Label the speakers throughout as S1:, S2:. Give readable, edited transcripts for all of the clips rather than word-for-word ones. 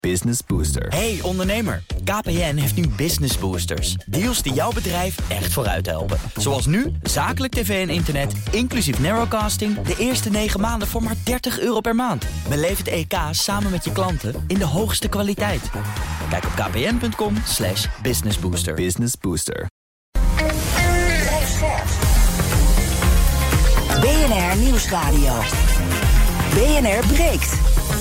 S1: Business Booster.
S2: Hey ondernemer, KPN heeft nu Business Boosters. Deals die jouw bedrijf echt vooruit helpen. Zoals nu, zakelijk tv en internet, inclusief narrowcasting... de eerste 9 maanden voor maar €30 per maand. Beleef het EK samen met je klanten in de hoogste kwaliteit. Kijk op kpn.com/businessbooster.
S1: Business Booster.
S3: BNR Nieuwsradio. BNR breekt.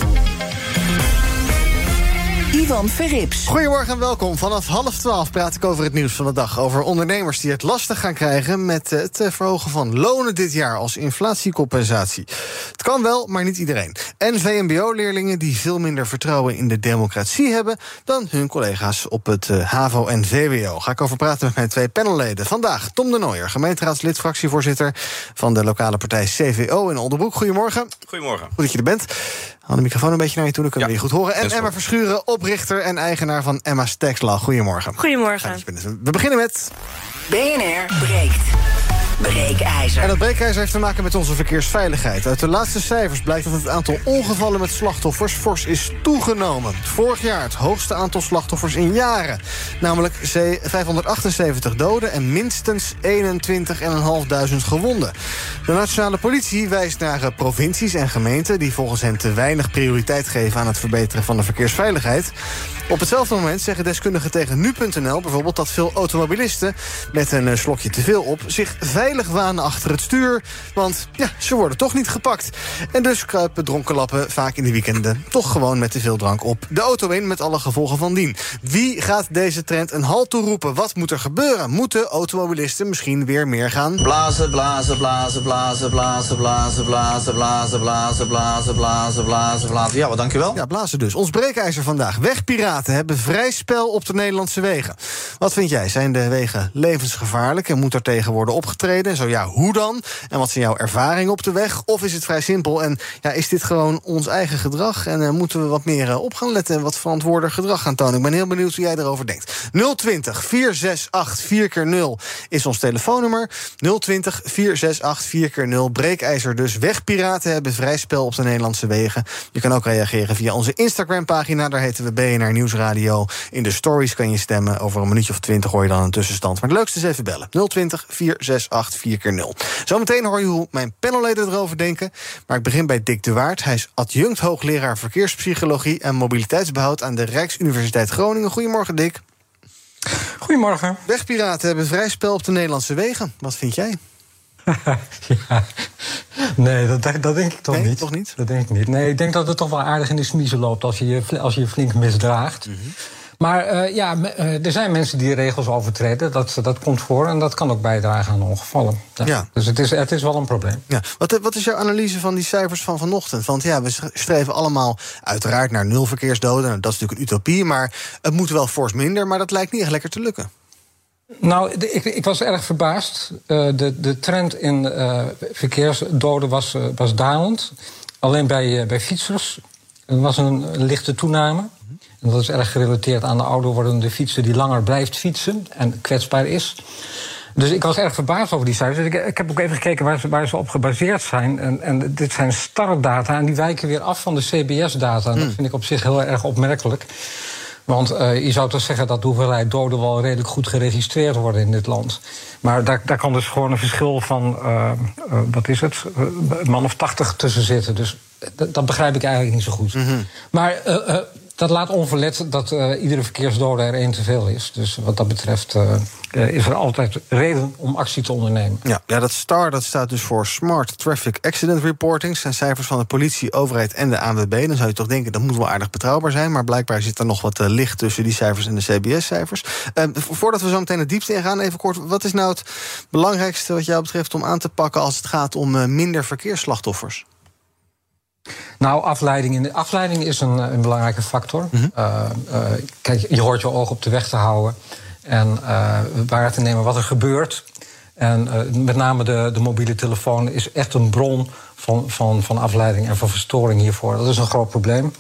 S3: Ivan Verrips.
S4: Goedemorgen en welkom. Vanaf 11:30 praat ik over het nieuws van de dag. Over ondernemers die het lastig gaan krijgen met het verhogen van lonen dit jaar als inflatiecompensatie. Het kan wel, maar niet iedereen. En VMBO-leerlingen die veel minder vertrouwen in de democratie hebben dan hun collega's op het HAVO en VWO. Ga ik over praten met mijn 2 panelleden. Vandaag Tom de Nooijer, gemeenteraadslid, fractievoorzitter van de lokale partij CVO in Oldenbroek. Goedemorgen.
S5: Goedemorgen.
S4: Goed dat je er bent. Haal de microfoon een beetje naar je toe, dan kunnen we je goed horen. En Emma Verschuren, oprichter en eigenaar van Emma's Tax-Law. Goedemorgen.
S6: Goedemorgen.
S4: We beginnen met...
S3: BNR breekt. Breekijzer.
S4: En dat breekijzer heeft te maken met onze verkeersveiligheid. Uit de laatste cijfers blijkt dat het aantal ongevallen met slachtoffers fors is toegenomen. Vorig jaar het hoogste aantal slachtoffers in jaren. Namelijk 578 doden en minstens 21.500 gewonden. De nationale politie wijst naar provincies en gemeenten die volgens hen te weinig prioriteit geven aan het verbeteren van de verkeersveiligheid. Op hetzelfde moment zeggen deskundigen tegen nu.nl bijvoorbeeld dat veel automobilisten met een slokje te veel op zich veilig wanen achter het stuur, want ja, ze worden toch niet gepakt. En dus kruipen dronkenlappen vaak in de weekenden toch gewoon met te veel drank op de auto in, met alle gevolgen van dien. Wie gaat deze trend een halt toeroepen? Wat moet er gebeuren? Moeten automobilisten misschien weer meer gaan
S7: blazen, blazen, blazen, blazen, blazen, blazen, blazen, blazen, blazen, blazen, blazen, blazen, blazen. Ja, wat dankjewel.
S4: Ja, blazen dus. Ons breekijzer vandaag. Wegpiraten hebben vrij spel op de Nederlandse wegen. Wat vind jij? Zijn de wegen levensgevaarlijk en moet er tegen worden opgetreden? En zo ja, hoe dan? En wat zijn jouw ervaringen op de weg? Of is het vrij simpel en ja, is dit gewoon ons eigen gedrag? En moeten we wat meer op gaan letten en wat verantwoorder gedrag gaan tonen? Ik ben heel benieuwd hoe jij erover denkt. 020-468-4x0 is ons telefoonnummer. 020-468-4x0. Breekijzer dus. Wegpiraten hebben vrij spel op de Nederlandse wegen. Je kan ook reageren via onze Instagram-pagina. Daar heten we BNR Nieuwsradio. In de stories kan je stemmen. Over een minuutje of 20 hoor je dan een tussenstand. Maar het leukste is even bellen. 020-468-4x0. Zometeen hoor je hoe mijn panelleden erover denken. Maar ik begin bij Dick de Waard. Hij is adjunct hoogleraar verkeerspsychologie en mobiliteitsbehoud aan de Rijksuniversiteit Groningen. Goedemorgen, Dick.
S8: Goedemorgen.
S4: Wegpiraten hebben vrij spel op de Nederlandse wegen. Wat vind jij?
S8: Ja. Nee, dat denk ik toch niet.
S4: Toch niet?
S8: Dat denk ik niet. Nee, ik denk dat het toch wel aardig in de smiezen loopt als je je flink misdraagt. Mm-hmm. Maar er zijn mensen die regels overtreden. Dat komt voor en dat kan ook bijdragen aan ongevallen. Ja. Dus het is wel een probleem.
S4: Ja. Wat is jouw analyse van die cijfers van vanochtend? Want ja, we streven allemaal uiteraard naar 0 verkeersdoden. Dat is natuurlijk een utopie, maar het moet wel fors minder. Maar dat lijkt niet echt lekker te lukken.
S8: Nou, ik was erg verbaasd. De trend in verkeersdoden was dalend. Alleen bij fietsers was een lichte toename. En dat is erg gerelateerd aan de ouder wordende fietser die langer blijft fietsen en kwetsbaar is. Dus ik was erg verbaasd over die cijfers. Ik heb ook even gekeken waar ze op gebaseerd zijn. En dit zijn startdata en die wijken weer af van de CBS-data. Dat vind ik op zich heel erg opmerkelijk. Want je zou toch zeggen dat de hoeveelheid doden wel redelijk goed geregistreerd worden in dit land. Maar daar kan dus gewoon een verschil van, wat is het, een man of 80 tussen zitten. Dus dat begrijp ik eigenlijk niet zo goed. Mm-hmm. Maar dat laat onverlet dat iedere verkeersdode er 1 te veel is. Dus wat dat betreft is er altijd reden om actie te ondernemen.
S4: Ja, dat STAR dat staat dus voor Smart Traffic Accident Reporting. Dat zijn cijfers van de politie, overheid en de ANWB. Dan zou je toch denken, dat moet wel aardig betrouwbaar zijn. Maar blijkbaar zit er nog wat licht tussen die cijfers en de CBS-cijfers. Voordat we zo meteen het diepste ingaan, even kort. Wat is nou het belangrijkste wat jou betreft om aan te pakken als het gaat om minder verkeersslachtoffers?
S8: Nou, afleiding is een belangrijke factor. Mm-hmm. Kijk, je hoort je oog op de weg te houden en waar te nemen wat er gebeurt. En met name de mobiele telefoon is echt een bron van afleiding en van verstoring hiervoor. Dat is een groot probleem.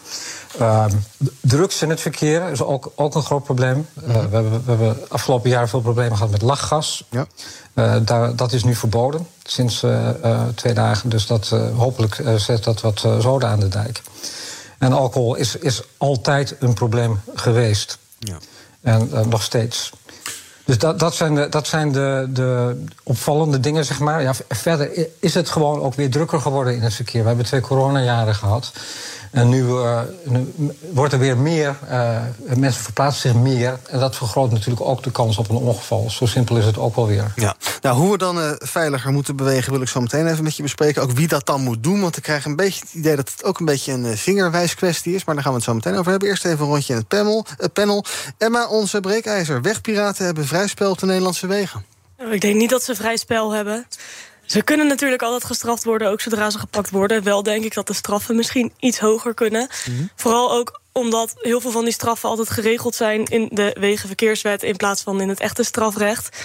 S8: Drugs in het verkeer is ook een groot probleem. We hebben afgelopen jaar veel problemen gehad met lachgas. Ja. Dat is nu verboden sinds 2 dagen. Dus hopelijk zet dat wat zoden aan de dijk. En alcohol is altijd een probleem geweest. Ja. En nog steeds. Dus dat zijn de opvallende dingen, zeg maar. Ja, verder is het gewoon ook weer drukker geworden in het verkeer. We hebben 2 coronajaren gehad. En nu wordt er weer meer, mensen verplaatsen zich meer. En dat vergroot natuurlijk ook de kans op een ongeval. Zo simpel is het ook wel weer.
S4: Ja. Nou, hoe we dan veiliger moeten bewegen, wil ik zo meteen even met je bespreken. Ook wie dat dan moet doen, want ik krijg een beetje het idee dat het ook een beetje een vingerwijskwestie is. Maar daar gaan we het zo meteen over hebben. Eerst even een rondje in het panel. Emma, onze breekijzer. Wegpiraten hebben vrij spel op de Nederlandse wegen.
S1: Ik denk niet dat ze vrij spel hebben. Ze kunnen natuurlijk altijd gestraft worden, ook zodra ze gepakt worden. Wel denk ik dat de straffen misschien iets hoger kunnen. Mm-hmm. Vooral ook omdat heel veel van die straffen altijd geregeld zijn in de Wegenverkeerswet in plaats van in het echte strafrecht.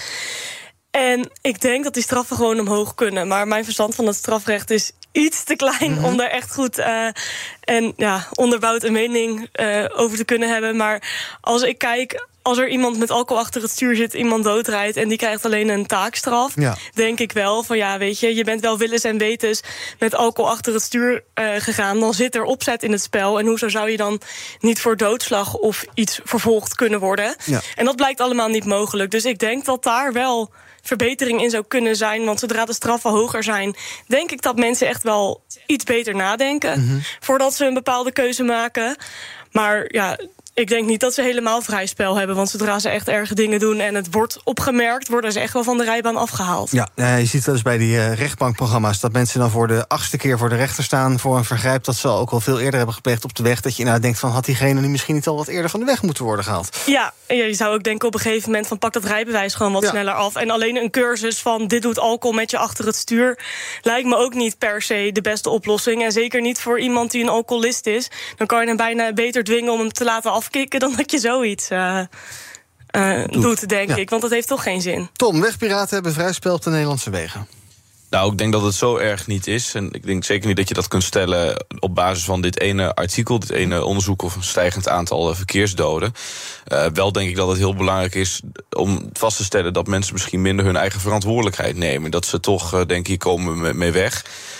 S1: En ik denk dat die straffen gewoon omhoog kunnen. Maar mijn verstand van het strafrecht is iets te klein om daar echt goed en onderbouwd een mening over te kunnen hebben. Maar als ik kijk, als er iemand met alcohol achter het stuur zit, iemand doodrijdt en die krijgt alleen een taakstraf, denk ik wel van weet je bent wel willens en wetens met alcohol achter het stuur gegaan, dan zit er opzet in het spel. En hoezo zou je dan niet voor doodslag of iets vervolgd kunnen worden? Ja. En dat blijkt allemaal niet mogelijk. Dus ik denk dat daar wel verbetering in zou kunnen zijn. Want zodra de straffen hoger zijn, denk ik dat mensen echt wel iets beter nadenken voordat ze een bepaalde keuze maken. Maar ik denk niet dat ze helemaal vrij spel hebben. Want zodra ze echt erge dingen doen en het wordt opgemerkt, worden ze echt wel van de rijbaan afgehaald. Ja,
S4: je ziet wel eens bij die rechtbankprogramma's dat mensen dan voor de 8e keer voor de rechter staan voor een vergrijp dat ze ook al veel eerder hebben gepleegd op de weg. Dat je denkt van, had diegene nu misschien niet al wat eerder van de weg moeten worden gehaald? Ja, je zou ook denken op een gegeven moment van, pak dat rijbewijs gewoon wat sneller af. En alleen een cursus van dit doet alcohol met je achter het stuur lijkt me ook niet per se de beste oplossing. En zeker niet voor iemand die een alcoholist is. Dan kan je hem bijna beter dwingen om hem te laten afkicken dan dat je zoiets doet, denk ik. Want dat heeft toch geen zin. Tom, wegpiraten hebben vrij spel op de Nederlandse wegen.
S5: Nou, ik denk dat het zo erg niet is. En ik denk zeker niet dat je dat kunt stellen op basis van dit ene artikel, dit ene onderzoek of een stijgend aantal verkeersdoden. Wel denk ik dat het heel belangrijk is om vast te stellen dat mensen misschien minder hun eigen verantwoordelijkheid nemen. Dat ze toch, denk ik, komen mee weg.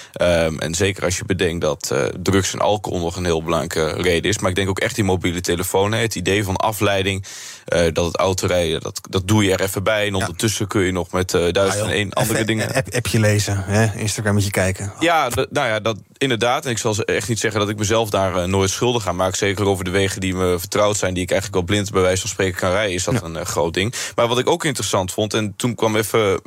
S5: En zeker als je bedenkt dat drugs en alcohol nog een heel belangrijke reden is. Maar ik denk ook echt die mobiele telefoon. Het idee van afleiding, dat het autorijden, dat doe je er even bij. En ondertussen kun je nog met 1001 andere dingen.
S4: Appje lezen, Instagrammetje kijken. Ja,
S5: dat inderdaad. En ik zal echt niet zeggen dat ik mezelf daar nooit schuldig aan maak. Zeker over de wegen die me vertrouwd zijn, die ik eigenlijk wel blind bij wijze van spreken kan rijden, is dat een groot ding. Maar wat ik ook interessant vond, en toen kwam even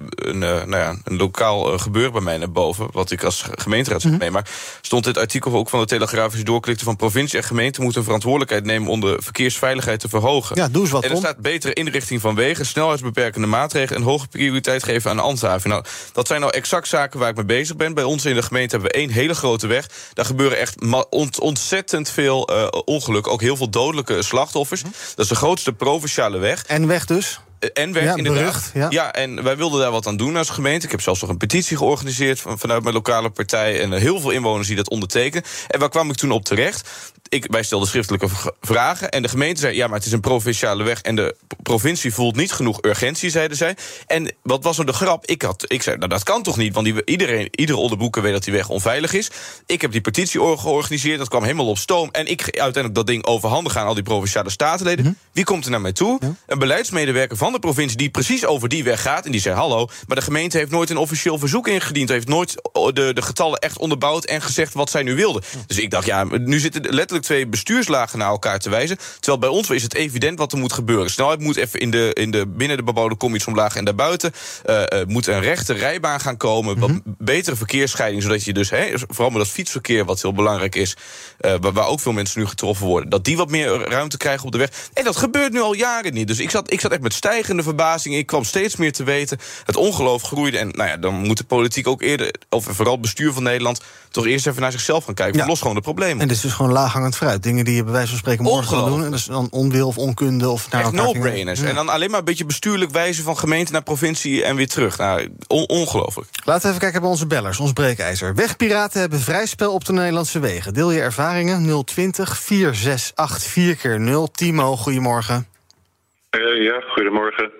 S5: een lokaal gebeuren bij mij naar boven, wat ik als gemeenteraad maar stond dit artikel ook van de Telegraaf, als je doorklikte, van provincie en gemeente moeten verantwoordelijkheid nemen om de verkeersveiligheid te verhogen. Ja, doe eens wat. En er staat betere inrichting van wegen, snelheidsbeperkende maatregelen en hoge prioriteit geven aan de handhaving. Nou, dat zijn nou exact zaken waar ik mee bezig ben. Bij ons in de gemeente hebben we 1 hele grote weg. Daar gebeuren echt ontzettend veel ongelukken, ook heel veel dodelijke slachtoffers. Dat is de grootste provinciale weg.
S4: En weg dus?
S5: En weg, inderdaad.
S4: Berucht,
S5: ja, en wij wilden daar wat aan doen als gemeente. Ik heb zelfs nog een petitie georganiseerd vanuit mijn lokale partij en heel veel inwoners die dat ondertekenen. En waar kwam ik toen op terecht? Wij stelden schriftelijke vragen en de gemeente zei, ja, maar het is een provinciale weg en de provincie voelt niet genoeg urgentie, zeiden zij. En wat was nou de grap? Ik zei, nou, dat kan toch niet, want iedere onderboeker weet dat die weg onveilig is. Ik heb die petitie georganiseerd, dat kwam helemaal op stoom en ik uiteindelijk dat ding overhandigen aan al die provinciale statenleden. Wie komt er naar mij toe? Ja. Een beleidsmedewerker van de provincie die precies over die weg gaat en die zei, hallo, maar de gemeente heeft nooit een officieel verzoek ingediend, heeft nooit de getallen echt onderbouwd en gezegd wat zij nu wilden. Dus ik dacht, ja, nu zitten letterlijk 2 bestuurslagen naar elkaar te wijzen, terwijl bij ons is het evident wat er moet gebeuren. Snelheid moet even binnen de bebouwde kom iets omlaag en daarbuiten moet een rechte rijbaan gaan komen, wat betere verkeersscheiding, zodat je dus, vooral met dat fietsverkeer wat heel belangrijk is, waar ook veel mensen nu getroffen worden, dat die wat meer ruimte krijgen op de weg. En dat gebeurt nu al jaren niet. Dus ik zat echt met stijgende verbazing. Ik kwam steeds meer te weten. Het ongeloof groeide. En dan moet de politiek ook eerder, of vooral het bestuur van Nederland, toch eerst even naar zichzelf gaan kijken. Los gewoon de problemen.
S4: En dit is dus gewoon laaghangend fruit. Dingen die je bij wijze van spreken morgen gaan doen. En dat is dan onwil of onkunde. Of naar
S5: echt no-brainers. En dan alleen maar een beetje bestuurlijk wijzen van gemeente naar provincie en weer terug. Nou, ongelooflijk.
S4: Laten we even kijken bij onze bellers, ons breekijzer. Wegpiraten hebben vrij spel op de Nederlandse wegen. Deel je ervaringen 020 468 4x0. Timo, goedemorgen.
S6: Ja, goedemorgen.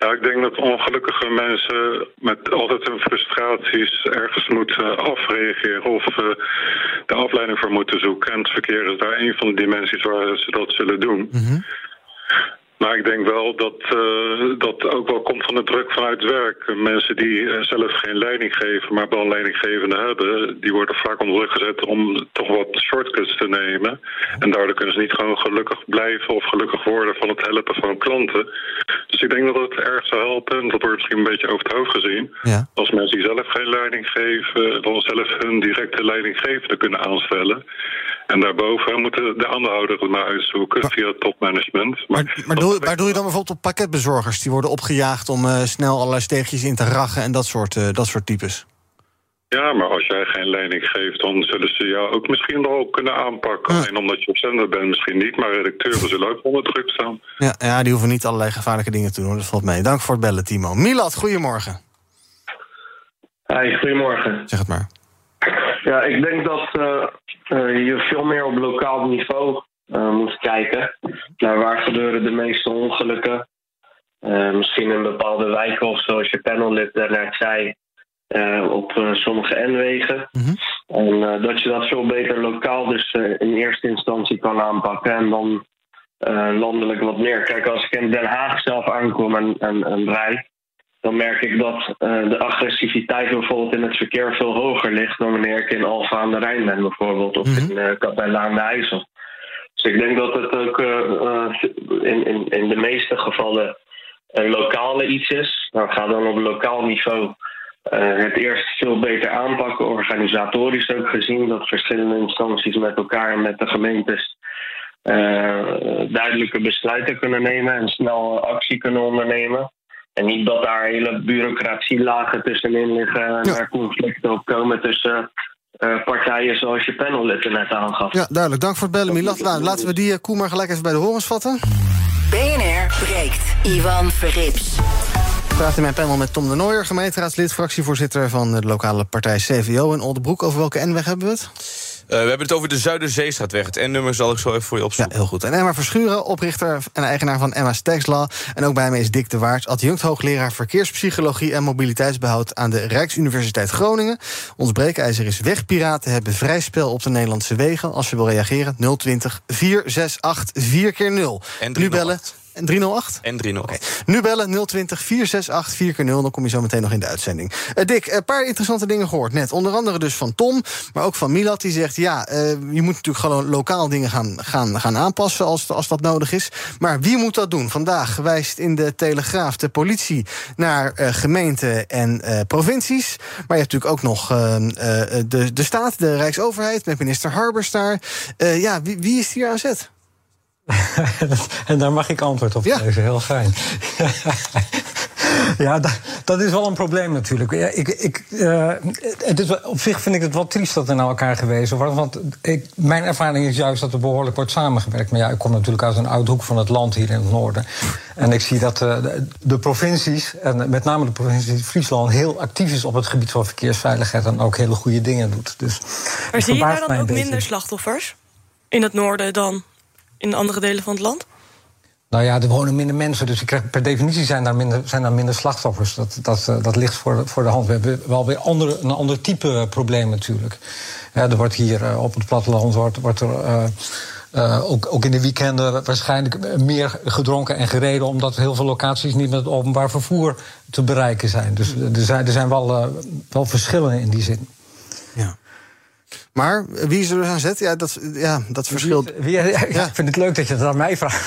S6: Ja, ik denk dat ongelukkige mensen met altijd hun frustraties ergens moeten afreageren of de afleiding voor moeten zoeken. En het verkeer is daar een van de dimensies waar ze dat zullen doen. Mm-hmm. Maar ik denk wel dat dat ook wel komt van de druk vanuit werk. Mensen die zelf geen leiding geven, maar wel een leidinggevende hebben, die worden vaak onder druk gezet om toch wat shortcuts te nemen. En daardoor kunnen ze niet gewoon gelukkig blijven of gelukkig worden van het helpen van klanten. Dus ik denk dat het erg zou helpen, en dat wordt misschien een beetje over het hoofd gezien. Ja. Als mensen die zelf geen leiding geven, dan zelf hun directe leidinggevende kunnen aanstellen. En daarboven moeten de aandeelhouder het maar uitzoeken via het topmanagement.
S4: Maar doe je dan bijvoorbeeld op pakketbezorgers? Die worden opgejaagd om snel allerlei steegjes in te rachen en dat soort types. Ja,
S6: maar als jij geen leiding geeft, dan zullen ze jou ook misschien wel kunnen aanpakken. Alleen omdat je op zender bent misschien niet, maar redacteuren zullen ook onder druk staan.
S4: Ja, die hoeven niet allerlei gevaarlijke dingen te doen, dat valt mee. Dank voor het bellen, Timo. Milad, goedemorgen.
S9: Hi, goedemorgen.
S4: Zeg het maar.
S9: Ja, ik denk dat je veel meer op lokaal niveau moet kijken naar waar gebeuren de meeste ongelukken. Misschien in bepaalde wijken of zoals je panellid daarnet zei, op sommige N-wegen. Mm-hmm. En dat je dat veel beter lokaal dus in eerste instantie kan aanpakken en dan landelijk wat meer. Kijk, als ik in Den Haag zelf aankom en rijd, dan merk ik dat de agressiviteit bijvoorbeeld in het verkeer veel hoger ligt dan wanneer ik in Alphen aan de Rijn ben bijvoorbeeld, of in Capelle aan de IJssel. Dus ik denk dat het ook in de meeste gevallen een lokale iets is. Nou, ga dan op lokaal niveau het eerst veel beter aanpakken, organisatorisch ook gezien, dat verschillende instanties met elkaar en met de gemeentes duidelijke besluiten kunnen nemen en snel actie kunnen ondernemen. En niet dat daar hele bureaucratielagen tussenin liggen en er conflicten op komen tussen partijen zoals je panellid er net aangaf.
S4: Ja, duidelijk. Dank voor het bellen, Milad. Laten we die koe maar gelijk even bij de horens vatten.
S3: BNR breekt. Ivan Verrips.
S4: Ik praat in mijn panel met Tom de Nooijer, gemeenteraadslid, fractievoorzitter van de lokale partij CVO in Oldenbroek. Over welke N-weg hebben we het?
S5: We hebben het over de Zuiderzeestraatweg. Het N-nummer zal ik zo even voor je opzoeken.
S4: Ja, heel goed. En Emma Verschuren, oprichter en eigenaar van Emma's Tax Law. En ook bij mij is Dick de Waard, adjunct hoogleraar verkeerspsychologie en mobiliteitsbehoud aan de Rijksuniversiteit Groningen. Ons breekijzer is: wegpiraten hebben vrij spel op de Nederlandse wegen. Als je wil reageren, 020 468 4x0.
S5: En
S4: nu bellen. En 308?
S5: En 308.
S4: Okay. Nu bellen 020 468 4x0. Dan kom je zo meteen nog in de uitzending. Dick, een paar interessante dingen gehoord net. Onder andere dus van Tom, maar ook van Milad. Die zegt, je moet natuurlijk gewoon lokaal dingen gaan aanpassen als dat nodig is. Maar wie moet dat doen? Vandaag wijst in de Telegraaf de politie naar gemeenten en provincies. Maar je hebt natuurlijk ook nog de staat, de Rijksoverheid, met minister Harbers daar. Wie is hier aan zet?
S8: En daar mag ik antwoord op geven, heel fijn. Ja, dat is wel een probleem natuurlijk. Op zich vind ik het wel triest dat er naar elkaar gewezen wordt. Want mijn ervaring is juist dat er behoorlijk wordt samengewerkt. Maar ik kom natuurlijk uit een uithoek van het land hier in het noorden. En ik zie dat de provincies, en met name de provincie Friesland, heel actief is op het gebied van verkeersveiligheid en ook hele goede dingen doet. Dus,
S1: maar zie je daar dan ook minder slachtoffers in het noorden dan in andere delen van het land?
S8: Nou ja, er wonen minder mensen, dus per definitie zijn daar minder slachtoffers. Dat ligt voor de hand. We hebben wel weer een ander type probleem natuurlijk. Er wordt hier op het platteland wordt er ook in de weekenden waarschijnlijk meer gedronken en gereden, omdat heel veel locaties niet met het openbaar vervoer te bereiken zijn. Dus er zijn wel verschillen in die zin.
S4: Ja. Maar wie is er dus aan zet? Dat verschilt.
S8: Ik vind het leuk dat je het aan mij vraagt.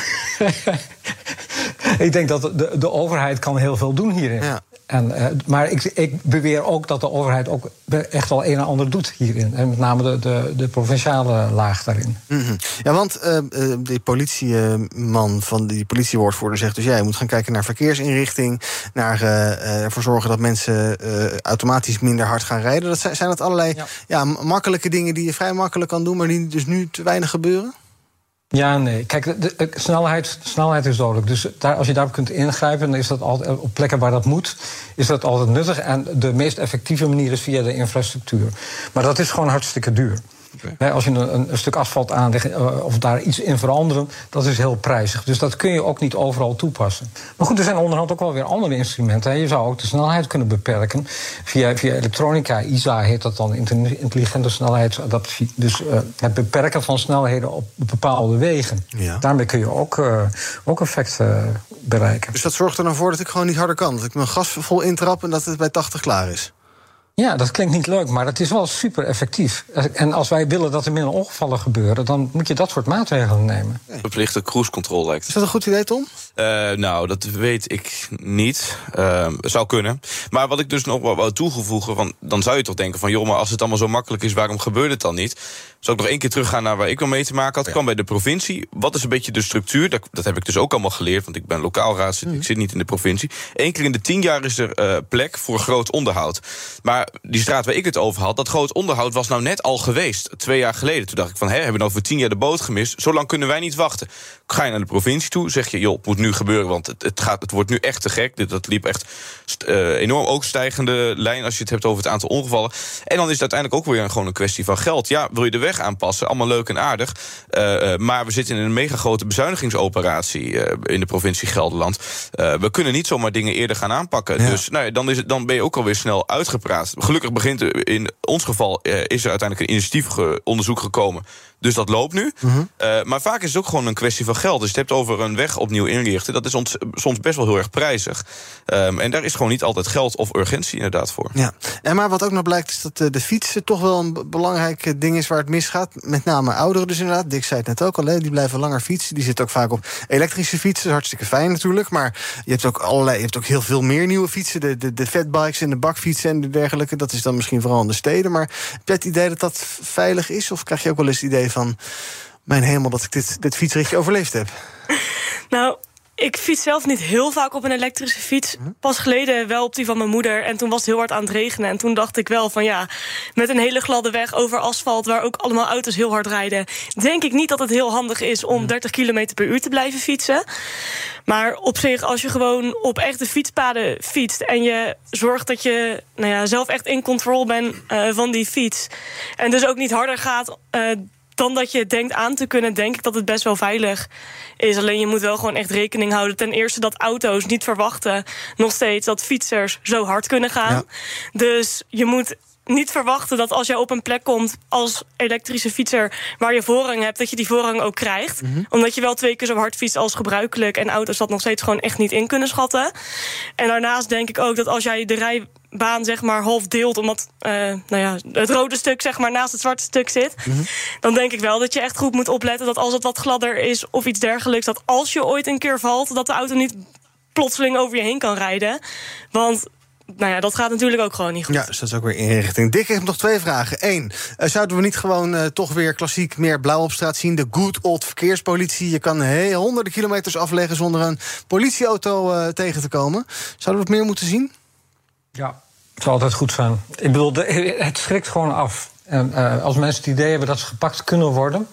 S8: Ik denk dat de overheid kan heel veel doen hierin. Ja. Maar ik beweer ook dat de overheid ook echt wel een en ander doet hierin. En met name de provinciale laag daarin.
S4: Mm-hmm. Ja, want die politieman van die politiewoordvoerder zegt dus, je moet gaan kijken naar verkeersinrichting, naar ervoor zorgen dat mensen automatisch minder hard gaan rijden. Zijn dat allerlei makkelijke dingen die je vrij makkelijk kan doen, maar die dus nu te weinig gebeuren?
S8: Ja, nee. Kijk, de snelheid is dodelijk. Dus als je daarop kunt ingrijpen, dan is dat altijd op plekken waar dat moet, is dat altijd nuttig. En de meest effectieve manier is via de infrastructuur. Maar dat is gewoon hartstikke duur. Als je een stuk asfalt aanlegt of daar iets in veranderen, dat is heel prijzig. Dus dat kun je ook niet overal toepassen. Maar goed, er zijn onderhand ook wel weer andere instrumenten. Je zou ook de snelheid kunnen beperken via elektronica. ISA heet dat dan, intelligente snelheidsadaptatie. Dus het beperken van snelheden op bepaalde wegen. Ja. Daarmee kun je ook effect bereiken.
S4: Dus dat zorgt er dan voor dat ik gewoon niet harder kan? Dat ik mijn gas vol intrap en dat het bij 80 klaar is?
S8: Ja, dat klinkt niet leuk, maar het is wel super effectief. En als wij willen dat er minder ongevallen gebeuren, dan moet je dat soort maatregelen nemen.
S5: Verplichte cruise control lijkt.
S4: Is dat een goed idee, Tom?
S5: Nou, dat weet ik niet. Zou kunnen. Maar wat ik dus nog wel wou toevoegen, van, dan zou je toch denken van, joh, maar als het allemaal zo makkelijk is, waarom gebeurt het dan niet? Zal ik nog één keer teruggaan naar waar ik wel mee te maken had? Ik kwam bij de provincie. Wat is een beetje de structuur? Dat heb ik dus ook allemaal geleerd, want ik ben lokaalraad, ik zit niet in de provincie. 1 keer in de 10 jaar is er plek voor groot onderhoud. Maar die straat waar ik het over had, dat groot onderhoud was nou net al geweest, 2 jaar geleden. Toen dacht ik van, hebben we nou voor 10 jaar de boot gemist? Zo lang kunnen wij niet wachten. Ga je naar de provincie toe, zeg je, joh, het moet nu gebeuren, want het wordt nu echt te gek. Dat liep echt enorm ook stijgende lijn als je het hebt over het aantal ongevallen. En dan is het uiteindelijk ook weer gewoon een kwestie van geld. Ja, wil je de weg aanpassen, allemaal leuk en aardig. Maar we zitten in een mega grote bezuinigingsoperatie in de provincie Gelderland. We kunnen niet zomaar dingen eerder gaan aanpakken. Ja. Dus dan ben je ook alweer snel uitgepraat. Gelukkig begint in ons geval is er uiteindelijk een initiatief onderzoek gekomen. Dus dat loopt nu. Maar vaak is het ook gewoon een kwestie van geld. Dus je hebt over een weg opnieuw inrichten. Dat is soms best wel heel erg prijzig. En daar is gewoon niet altijd geld of urgentie inderdaad voor. Ja.
S4: En maar wat ook nog blijkt is dat de fietsen toch wel een belangrijk ding is waar het misgaat. Met name ouderen dus inderdaad. Dick zei het net ook al, die blijven langer fietsen. Die zitten ook vaak op elektrische fietsen. Hartstikke fijn natuurlijk. Maar je hebt ook heel veel meer nieuwe fietsen. De fatbikes en de bakfietsen en dergelijke. Dat is dan misschien vooral in de steden. Maar heb je het idee dat dat veilig is? Of krijg je ook wel eens het idee van, mijn hemel, dat ik dit fietsritje overleefd heb?
S1: Nou, ik fiets zelf niet heel vaak op een elektrische fiets. Pas geleden wel op die van mijn moeder. En toen was het heel hard aan het regenen. En toen dacht ik wel van met een hele gladde weg over asfalt, waar ook allemaal auto's heel hard rijden, denk ik niet dat het heel handig is om 30 km per uur te blijven fietsen. Maar op zich, als je gewoon op echte fietspaden fietst en je zorgt dat je zelf echt in control bent van die fiets, en dus ook niet harder gaat dan dat je denkt aan te kunnen, denk ik dat het best wel veilig is. Alleen je moet wel gewoon echt rekening houden. Ten eerste dat auto's niet verwachten nog steeds dat fietsers zo hard kunnen gaan. Ja. Dus je moet niet verwachten dat als jij op een plek komt als elektrische fietser waar je voorrang hebt, dat je die voorrang ook krijgt. Omdat je wel 2 keer zo hard fietst als gebruikelijk en auto's dat nog steeds gewoon echt niet in kunnen schatten. En daarnaast denk ik ook dat als jij de rijbaan zeg maar half deelt, omdat het rode stuk zeg maar naast het zwarte stuk zit, dan denk ik wel dat je echt goed moet opletten dat als het wat gladder is of iets dergelijks, dat als je ooit een keer valt, dat de auto niet plotseling over je heen kan rijden. Want dat gaat natuurlijk ook gewoon niet goed. Ja,
S4: dus dat is ook weer inrichting. Dick heeft nog 2 vragen. 1, zouden we niet gewoon toch weer klassiek meer blauw op straat zien? De good old verkeerspolitie. Je kan honderden kilometers afleggen zonder een politieauto tegen te komen. Zouden we het meer moeten zien?
S8: Ja, het zou altijd goed zijn. Ik bedoel, het schrikt gewoon af. En als mensen het idee hebben dat ze gepakt kunnen worden,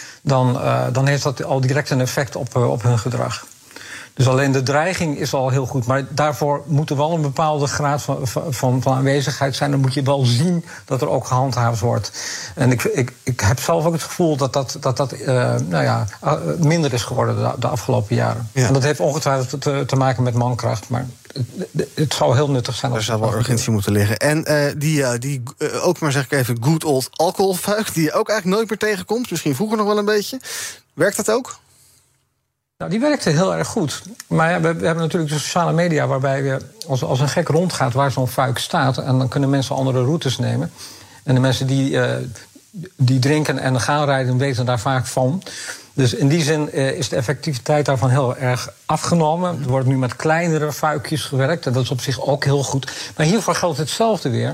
S8: dan heeft dat al direct een effect op hun gedrag. Dus alleen de dreiging is al heel goed. Maar daarvoor moet er wel een bepaalde graad van aanwezigheid zijn. Dan moet je wel zien dat er ook gehandhaafd wordt. En ik heb zelf ook het gevoel dat minder is geworden de afgelopen jaren. Ja. En dat heeft ongetwijfeld te maken met mankracht. Maar het zou heel nuttig zijn.
S4: Er zou wel urgentie moeten liggen. En die ook maar zeg ik even, good old alcoholfuik, die je ook eigenlijk nooit meer tegenkomt. Misschien vroeger nog wel een beetje. Werkt dat ook?
S8: Nou, die werkte heel erg goed. Maar we hebben natuurlijk de sociale media, waarbij je als een gek rondgaat waar zo'n fuik staat, en dan kunnen mensen andere routes nemen. En de mensen die drinken en gaan rijden, weten daar vaak van. Dus in die zin is de effectiviteit daarvan heel erg afgenomen. Er wordt nu met kleinere fuikjes gewerkt en dat is op zich ook heel goed. Maar hiervoor geldt hetzelfde weer.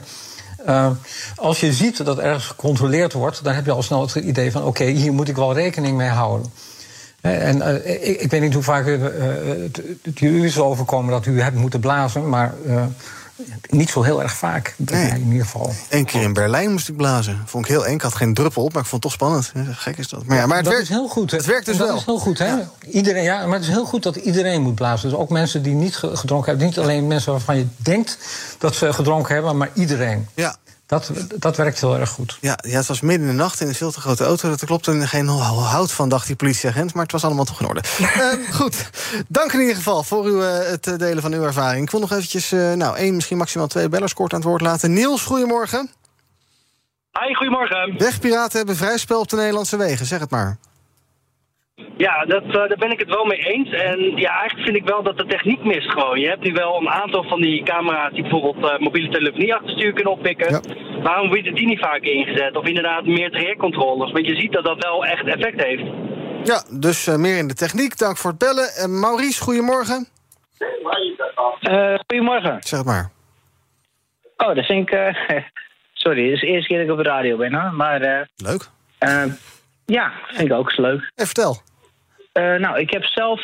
S8: Als je ziet dat ergens gecontroleerd wordt, dan heb je al snel het idee van oké, hier moet ik wel rekening mee houden. En ik weet niet hoe vaak het u is overkomen dat u hebt moeten blazen, maar niet zo heel erg vaak. Nee. In ieder geval.
S4: 1 keer in Berlijn moest ik blazen. Vond ik heel eng. Ik had geen druppel op, maar ik vond het toch spannend. Gek is dat. Maar het
S8: werkt, is heel goed.
S4: Het werkt dus wel.
S8: Dat is heel goed, hè? Ja. Iedereen, maar het is heel goed dat iedereen moet blazen. Dus ook mensen die niet gedronken hebben. Niet alleen mensen waarvan je denkt dat ze gedronken hebben, maar iedereen.
S4: Ja.
S8: Dat werkt heel erg goed.
S4: Ja, het was midden in de nacht in een veel te grote auto. Dat klopte er geen hout van, dacht die politieagent. Maar het was allemaal toch in orde. Goed, dank in ieder geval voor het delen van uw ervaring. Ik wil nog eventjes 1, misschien maximaal 2 bellers kort aan het woord laten. Niels, goedemorgen.
S10: Hi, goedemorgen.
S4: Wegpiraten hebben vrij spel op de Nederlandse wegen, zeg het maar.
S10: Ja, daar ben ik het wel mee eens. En ja, eigenlijk vind ik wel dat de techniek mist gewoon. Je hebt nu wel een aantal van die camera's die bijvoorbeeld mobiele telefonie achter het stuur kunnen oppikken. Ja. Waarom wordt die niet vaak ingezet? Of inderdaad meer trajectcontroles? Want je ziet dat dat wel echt effect heeft.
S4: Ja, dus meer in de techniek. Dank voor het bellen. Maurice, goedemorgen.
S11: Goedemorgen.
S4: Zeg het maar.
S11: Oh, dat vind ik... sorry, het is de eerste keer dat ik op de radio ben, hoor. Maar...
S4: leuk.
S11: Ja, vind ik ook eens leuk.
S4: En vertel.
S11: Ik heb zelf...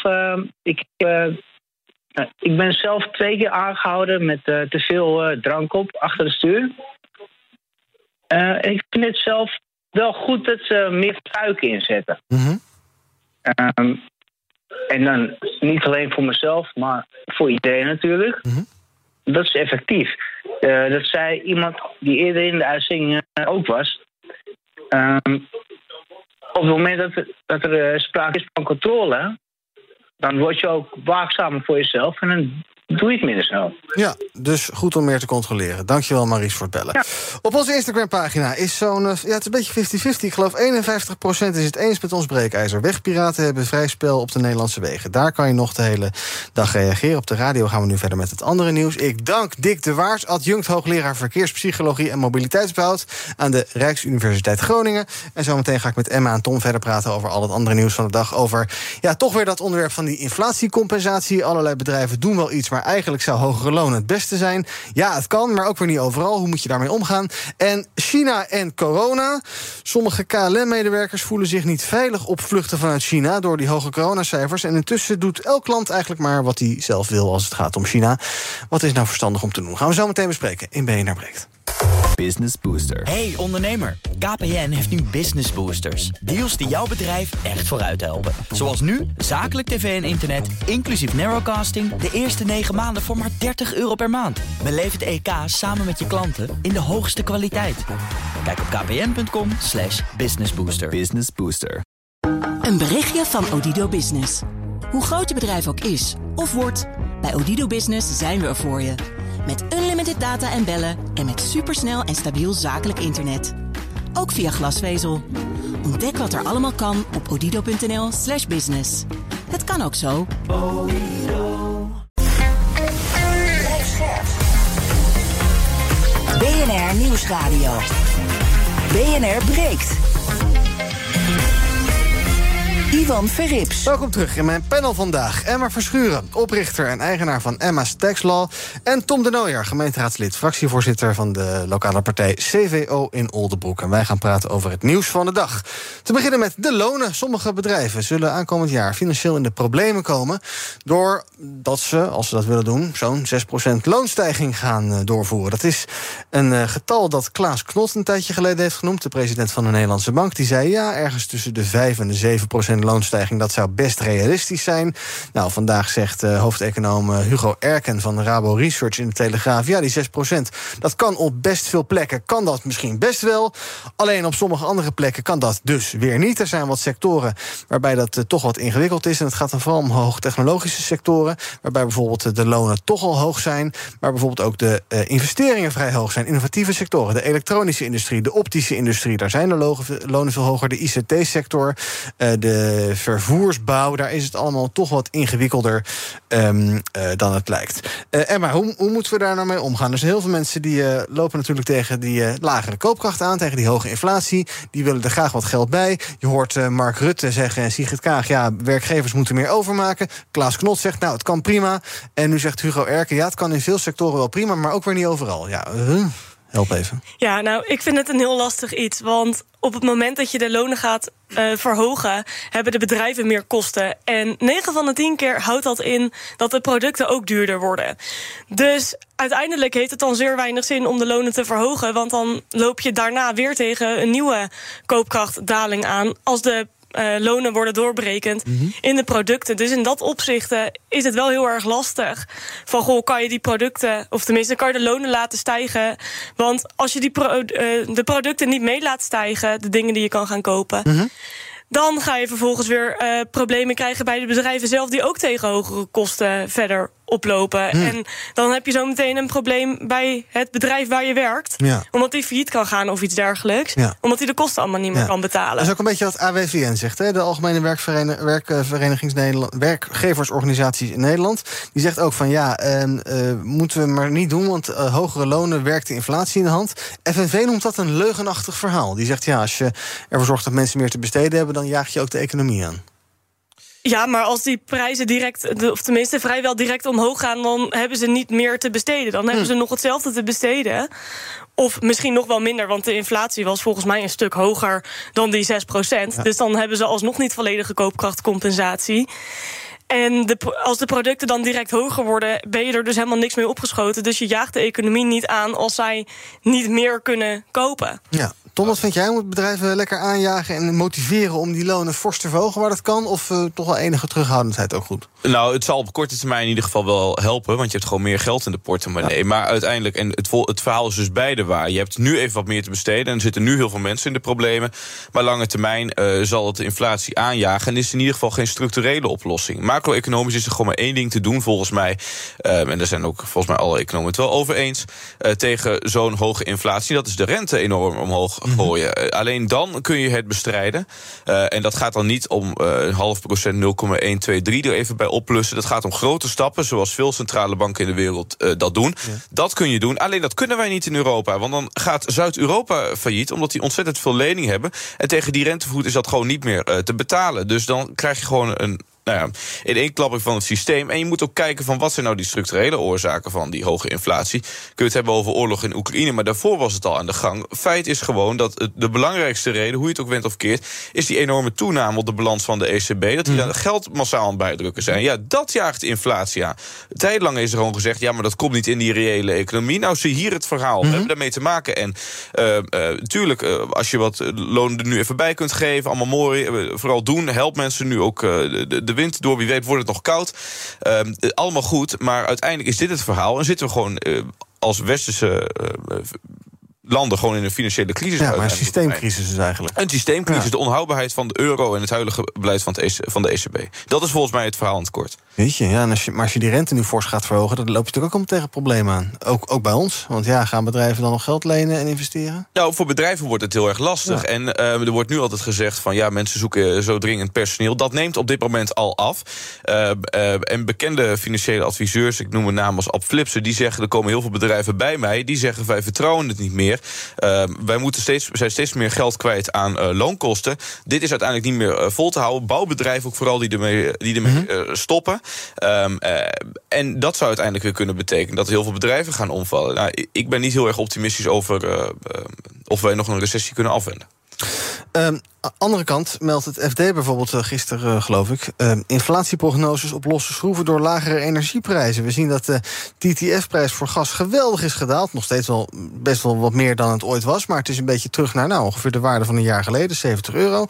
S11: ik ben zelf 2 keer aangehouden met te veel drank op achter het stuur. En ik vind het zelf wel goed dat ze meer fuiken inzetten.
S4: Mm-hmm.
S11: En dan niet alleen voor mezelf, maar voor iedereen natuurlijk.
S4: Mm-hmm.
S11: Dat is effectief. Dat zei iemand die eerder in de uitzending ook was. Op het moment dat er sprake is van controle, dan word je ook waakzamer voor jezelf en dan doe je het minder snel.
S4: Ja, dus goed om meer te controleren. Dankjewel, Maurice, voor het bellen. Ja. Op onze Instagram-pagina is zo'n... het is een beetje 50-50. Ik geloof 51% is het eens met ons breekijzer. Wegpiraten hebben vrij spel op de Nederlandse wegen. Daar kan je nog de hele dag reageren. Op de radio gaan we nu verder met het andere nieuws. Ik dank Dick de Waard, adjunct hoogleraar verkeerspsychologie en mobiliteitsbehoud aan de Rijksuniversiteit Groningen. En zometeen ga ik met Emma en Tom verder praten over al het andere nieuws van de dag. Over toch weer dat onderwerp van die inflatiecompensatie. Allerlei bedrijven doen wel iets, maar eigenlijk zou hogere lonen het beste zijn. Ja, het kan, maar ook weer niet overal. Hoe moet je daarmee omgaan? En China en corona. Sommige KLM-medewerkers voelen zich niet veilig op vluchten vanuit China door die hoge coronacijfers. En intussen doet elk land eigenlijk maar wat hij zelf wil als het gaat om China. Wat is nou verstandig om te doen? Gaan we zo meteen bespreken in BNR Breekt.
S2: Business Booster. Hey ondernemer, KPN heeft nu Business Boosters. Deals die jouw bedrijf echt vooruit helpen. Zoals nu, zakelijk tv en internet, inclusief narrowcasting, de eerste 9 maanden voor maar €30 per maand. Beleef het EK samen met je klanten in de hoogste kwaliteit. Kijk op kpn.com/businessbooster. Business Booster.
S12: Een berichtje van Odido Business. Hoe groot je bedrijf ook is of wordt, bij Odido Business zijn we er voor je. Met unlimited data en bellen en met supersnel en stabiel zakelijk internet. Ook via glasvezel. Ontdek wat er allemaal kan op odido.nl/business. Het kan ook zo.
S3: BNR Nieuwsradio. BNR Breekt. Ivan Verrips.
S4: Welkom terug in mijn panel vandaag. Emma Verschuren, oprichter en eigenaar van Emma's Tax Law. En Tom de Nooijer, gemeenteraadslid, fractievoorzitter van de lokale partij CVO in Oldenbroek. En wij gaan praten over het nieuws van de dag. Te beginnen met de lonen. Sommige bedrijven zullen aankomend jaar financieel in de problemen komen doordat ze, als ze dat willen doen, zo'n 6% loonstijging gaan doorvoeren. Dat is een getal dat Klaas Knot een tijdje geleden heeft genoemd, de president van de Nederlandse Bank. Die zei ergens tussen de 5 en de 7% loonstijging, dat zou best realistisch zijn. Nou, vandaag zegt hoofdeconoom Hugo Erken van Rabo Research in de Telegraaf, die 6%, dat kan op best veel plekken, kan dat misschien best wel. Alleen op sommige andere plekken kan dat dus weer niet. Er zijn wat sectoren waarbij dat toch wat ingewikkeld is. En het gaat dan vooral om hoogtechnologische sectoren, waarbij bijvoorbeeld de lonen toch al hoog zijn, maar bijvoorbeeld ook de investeringen vrij hoog zijn. Innovatieve sectoren, de elektronische industrie, de optische industrie, daar zijn de lonen veel hoger. De ICT-sector, de vervoersbouw, daar is het allemaal toch wat ingewikkelder dan het lijkt. Emma, hoe moeten we daar nou mee omgaan? Er zijn heel veel mensen die lopen natuurlijk tegen die lagere koopkracht aan, tegen die hoge inflatie. Die willen er graag wat geld bij. Je hoort Mark Rutte zeggen en Sigrid Kaag, werkgevers moeten meer overmaken. Klaas Knot zegt, het kan prima. En nu zegt Hugo Erken, het kan in veel sectoren wel prima, maar ook weer niet overal. Help even.
S1: Ja, ik vind het een heel lastig iets. Want op het moment dat je de lonen gaat verhogen, hebben de bedrijven meer kosten. En 9 van de 10 keer houdt dat in dat de producten ook duurder worden. Dus uiteindelijk heeft het dan zeer weinig zin om de lonen te verhogen, want dan loop je daarna weer tegen een nieuwe koopkrachtdaling aan als de lonen worden doorberekend in de producten. Dus in dat opzicht is het wel heel erg lastig. Van, kan je die producten, of tenminste, kan je de lonen laten stijgen? Want als je de producten niet mee laat stijgen, de dingen die je kan gaan kopen, dan ga je vervolgens weer problemen krijgen bij de bedrijven zelf, die ook tegen hogere kosten verder oplopen. En dan heb je zo meteen een probleem bij het bedrijf waar je werkt. Ja. Omdat die failliet kan gaan of iets dergelijks. Ja. Omdat hij de kosten allemaal niet meer kan betalen. Dat
S4: is ook een beetje wat AWVN zegt, hè? De Algemene Werkgeversorganisatie in Nederland. Die zegt ook van moeten we maar niet doen, want hogere lonen werkt de inflatie in de hand. FNV noemt dat een leugenachtig verhaal. Die zegt, als je ervoor zorgt dat mensen meer te besteden hebben, dan jaag je ook de economie aan.
S1: Ja, maar als die prijzen direct, of tenminste vrijwel direct omhoog gaan, dan hebben ze niet meer te besteden. Dan hebben ze nog hetzelfde te besteden. Of misschien nog wel minder, want de inflatie was volgens mij een stuk hoger dan die 6%. Ja. Dus dan hebben ze alsnog niet volledige koopkrachtcompensatie. En als de producten dan direct hoger worden, ben je er dus helemaal niks mee opgeschoten. Dus je jaagt de economie niet aan als zij niet meer kunnen kopen.
S4: Ja. Tom, wat vind jij? Moet bedrijven lekker aanjagen en motiveren om die lonen fors te verhogen waar dat kan? Of toch wel enige terughoudendheid ook goed?
S5: Nou, het zal op korte termijn in ieder geval wel helpen, want je hebt gewoon meer geld in de portemonnee. Ja. Maar uiteindelijk, en het verhaal is dus beide waar. Je hebt nu even wat meer te besteden en er zitten nu heel veel mensen in de problemen. Maar lange termijn zal het de inflatie aanjagen en is in ieder geval geen structurele oplossing. Macro-economisch is er gewoon maar één ding te doen, volgens mij. En daar zijn ook volgens mij alle economen het wel over eens. Tegen zo'n hoge inflatie, dat is de rente enorm omhoog gooien. Alleen dan kun je het bestrijden. En dat gaat dan niet om 0,5%, 0,123 er even bij oplussen. Dat gaat om grote stappen, zoals veel centrale banken in de wereld dat doen. Ja. Dat kun je doen. Alleen dat kunnen wij niet in Europa. Want dan gaat Zuid-Europa failliet, omdat die ontzettend veel lening hebben. En tegen die rentevoet is dat gewoon niet meer te betalen. Dus dan krijg je gewoon een in één klapping van het systeem. En je moet ook kijken van wat zijn nou die structurele oorzaken van die hoge inflatie. Kun je het hebben over oorlog in Oekraïne, maar daarvoor was het al aan de gang. Feit is gewoon dat de belangrijkste reden, hoe je het ook went of keert, is die enorme toename op de balans van de ECB. Dat die daar geld massaal aan het bijdrukken zijn. Ja, dat jaagt de inflatie aan. Tijdlang is er gewoon gezegd, maar dat komt niet in die reële economie. Nou, zie hier het verhaal. We hebben daarmee te maken. En natuurlijk, als je wat lonen er nu even bij kunt geven, allemaal mooi, vooral doen. Help mensen nu ook de wind door. Wie weet wordt het nog koud. Allemaal goed, maar uiteindelijk is dit het verhaal. En zitten we gewoon als westerse landen gewoon in een financiële crisis.
S4: Ja, maar een systeemcrisis is eigenlijk.
S5: Een systeemcrisis, de onhoudbaarheid van de euro en het huidige beleid van de ECB. Dat is volgens mij het verhaal in het kort.
S4: Weet je, en als je die rente nu fors gaat verhogen, dan loop je natuurlijk ook tegen problemen aan. Ook bij ons. Want gaan bedrijven dan nog geld lenen en investeren?
S5: Nou, voor bedrijven wordt het heel erg lastig. Ja. En er wordt nu altijd gezegd van mensen zoeken zo dringend personeel. Dat neemt op dit moment al af. En bekende financiële adviseurs, ik noem een naam als Ab Flipsen, die zeggen, er komen heel veel bedrijven bij mij, die zeggen, wij vertrouwen het niet meer. Wij zijn steeds meer geld kwijt aan loonkosten. Dit is uiteindelijk niet meer vol te houden. Bouwbedrijven ook vooral die ermee stoppen. En dat zou uiteindelijk weer kunnen betekenen dat heel veel bedrijven gaan omvallen. Nou, ik ben niet heel erg optimistisch over of wij nog een recessie kunnen afwenden.
S4: Andere kant meldt het FD bijvoorbeeld gisteren, geloof ik, inflatieprognoses op losse schroeven door lagere energieprijzen. We zien dat de TTF-prijs voor gas geweldig is gedaald. Nog steeds wel best wel wat meer dan het ooit was, maar het is een beetje terug naar ongeveer de waarde van een jaar geleden, €70.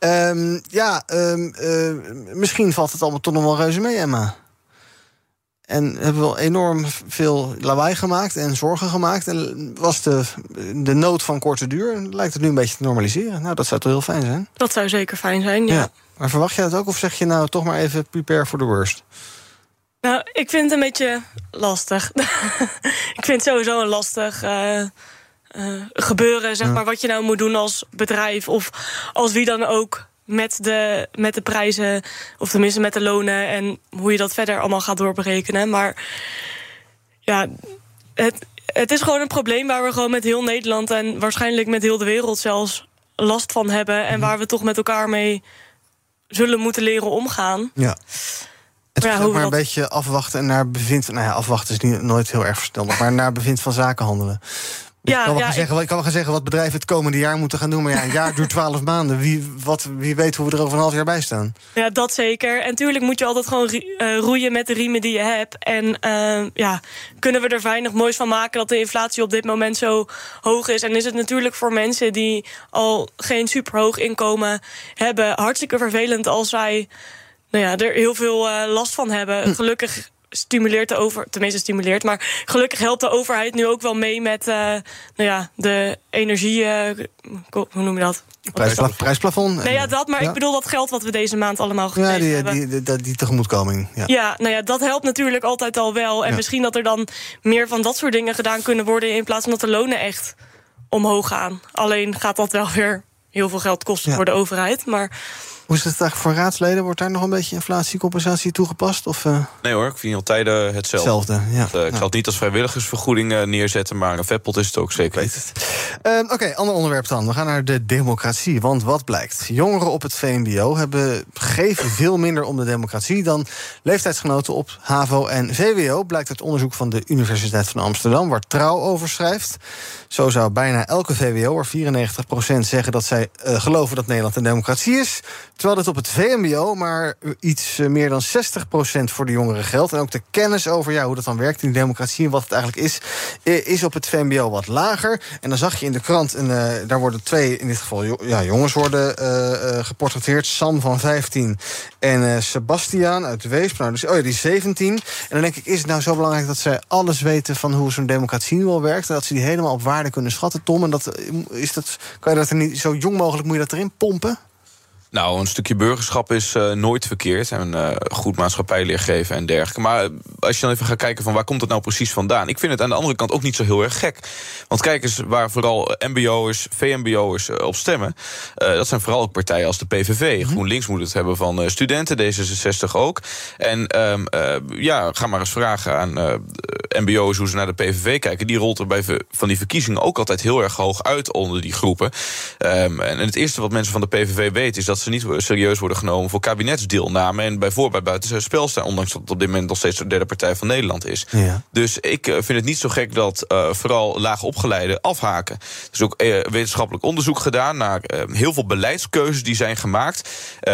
S4: Misschien valt het allemaal toch nog wel reuze mee, Emma. En hebben we wel enorm veel lawaai gemaakt en zorgen gemaakt. En was de nood van korte duur. En lijkt het nu een beetje te normaliseren. Nou, dat zou toch heel fijn zijn?
S1: Dat zou zeker fijn zijn, ja.
S4: Maar verwacht je dat ook? Of zeg je nou toch maar even prepare for the worst?
S1: Nou, ik vind het een beetje lastig. Ik vind het sowieso een lastig gebeuren, zeg maar, wat je nou moet doen als bedrijf. Of als wie dan ook met de prijzen, of tenminste met de lonen en hoe je dat verder allemaal gaat doorberekenen. Maar het is gewoon een probleem waar we gewoon met heel Nederland en waarschijnlijk met heel de wereld zelfs last van hebben en waar we toch met elkaar mee zullen moeten leren omgaan.
S4: Ja. Het is maar een beetje afwachten en naar bevind. Nou ja, afwachten is nooit heel erg verstandig, maar naar bevind van zaken handelen. Ik kan wel gaan zeggen wat bedrijven het komende jaar moeten gaan doen. Maar ja, een jaar duurt 12 maanden. Wie weet hoe we er over een half jaar bij staan.
S1: Ja, dat zeker. En tuurlijk moet je altijd gewoon roeien met de riemen die je hebt. En kunnen we er weinig moois van maken dat de inflatie op dit moment zo hoog is. En is het natuurlijk voor mensen die al geen superhoog inkomen hebben hartstikke vervelend als zij er heel veel last van hebben. Gelukkig stimuleert de overheid, maar gelukkig helpt de overheid nu ook wel mee met de energie, hoe noem je dat?
S4: Prijsplafond?
S1: Nee, dat, maar ik bedoel dat geld wat we deze maand allemaal gekregen hebben.
S4: Die tegemoetkoming.
S1: Dat helpt natuurlijk altijd al wel. En misschien dat er dan meer van dat soort dingen gedaan kunnen worden in plaats van dat de lonen echt omhoog gaan. Alleen gaat dat wel weer heel veel geld kosten voor de overheid, maar
S4: hoe is het eigenlijk voor raadsleden? Wordt daar nog een beetje inflatiecompensatie toegepast? Of,
S5: Nee hoor, ik vind al tijden hetzelfde. Ik zal het niet als vrijwilligersvergoeding neerzetten, maar een vetpot is het ook zeker.
S4: Oké, ander onderwerp dan. We gaan naar de democratie. Want wat blijkt? Jongeren op het VMBO geven veel minder om de democratie dan leeftijdsgenoten op HAVO en VWO. Blijkt uit onderzoek van de Universiteit van Amsterdam, waar Trouw over schrijft. Zo zou bijna elke VWO'er 94% zeggen dat zij geloven dat Nederland een democratie is. Terwijl dit op het VMBO maar iets meer dan 60% voor de jongeren geldt. En ook de kennis over hoe dat dan werkt in de democratie en wat het eigenlijk is op het VMBO wat lager. En dan zag je in de krant, en daar worden 2, in dit geval jongens worden geportretteerd. Sam van 15 en Sebastiaan uit Weesp. Die is 17. En dan denk ik, is het nou zo belangrijk dat zij alles weten van hoe zo'n democratie nu al werkt en dat ze die helemaal op waarde kunnen schatten, Tom? En kan je dat er niet zo jong mogelijk, moet je dat erin pompen?
S5: Nou, een stukje burgerschap is nooit verkeerd. En goed maatschappijleer geven en dergelijke. Maar als je dan even gaat kijken van waar komt het nou precies vandaan? Ik vind het aan de andere kant ook niet zo heel erg gek. Want kijk eens waar vooral mbo'ers, vmbo'ers op stemmen. Dat zijn vooral ook partijen als de PVV. GroenLinks moet het hebben van studenten, D66 ook. En ga maar eens vragen aan mbo'ers hoe ze naar de PVV kijken. Die rolt er bij van die verkiezingen ook altijd heel erg hoog uit onder die groepen. En het eerste wat mensen van de PVV weten is dat ze niet serieus worden genomen voor kabinetsdeelname en bijvoorbeeld buiten spel staan, ondanks dat het op dit moment nog steeds de derde partij van Nederland is. Ja. Dus ik vind het niet zo gek dat vooral laagopgeleiden afhaken. Er is ook wetenschappelijk onderzoek gedaan naar heel veel beleidskeuzes die zijn gemaakt.